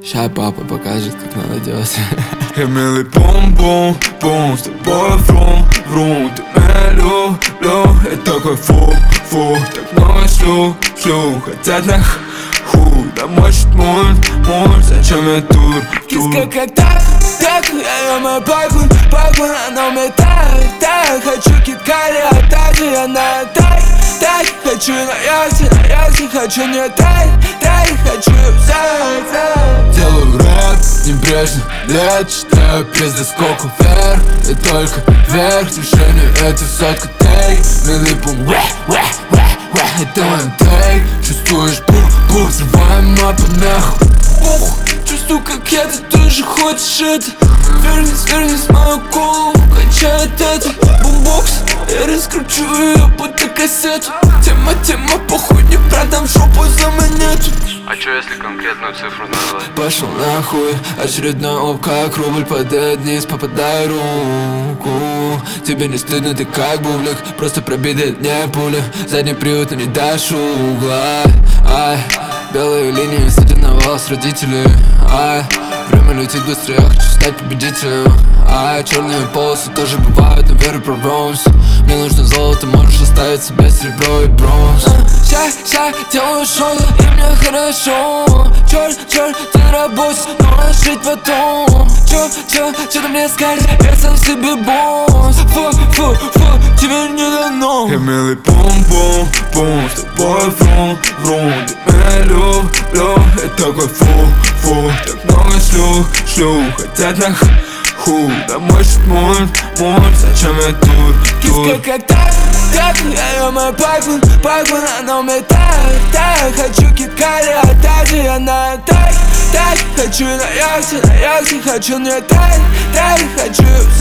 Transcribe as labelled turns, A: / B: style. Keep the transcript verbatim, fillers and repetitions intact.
A: Ща папа покажет, как надо делать.
B: Я милый бум-бум-бум, с тобой врум-врум. Ты меня люблю, я такой фу-фу. Так много шлю-шлю, хотят на ху. Да может мульт-мульт, зачем я тур?
C: Киска как так, так, я ем мою паху, паху, она мне так, так. Хочу киткали, а также я на тай, тай. Хочу на яхте, на яхте, хочу не тай, тай. Хочу взять, взять.
A: Делаю рэп, небрежно лет, читаю пизды сколько вверх. И только вверх, движение это сотка тейк. Милый бум, вэ, вэ, вэ, вэ. Это мой тейк, чувствуешь бух-бух. Взрываем на помеху.
C: Ух, чувствую, как я, ты тоже хочешь это. Вернись, вернись в мою голову, качает это бумбокс. Я раскручу ее, будто кассету. Тема, тема, похуй, не продам жопу за монету.
D: А чё, если конкретную цифру назвать?
A: Пошел нахуй, очередной оп, как рубль падает вниз, попадай руку. Тебе не стыдно, ты как бублик, просто пробитый не пули. Задний привод, но не дашь угла. Ай, белые линии, сидят на вас родители. Ай, время летит быстрее, я хочу стать победителем. Ай, черные полосы тоже бывают, но верю прорвемся. Мне нужно золото, можешь оставить себе серебро и бронз.
C: Ща, ща, делаю шоу, и мне хорошо. Черт, черт, ты на работе, но жить потом. Чё, чё, чё ты мне скажешь, я сам себе босс. Фу, фу, фу, тебе не дано.
B: Я милый бум-бум-бум, с тобой врум-врум. Ты меня люблю, я такой фу-фу. Так много шлю-шлю, хотят на ху. Да может мульт-мульт, зачем я тур?
C: Киска как так, так, я ем мою паху, паху, она мне так, так. Хочу киткали, а также я на тай, тай. Хочу на яхте, на яхте, хочу не тай, тай. Хочу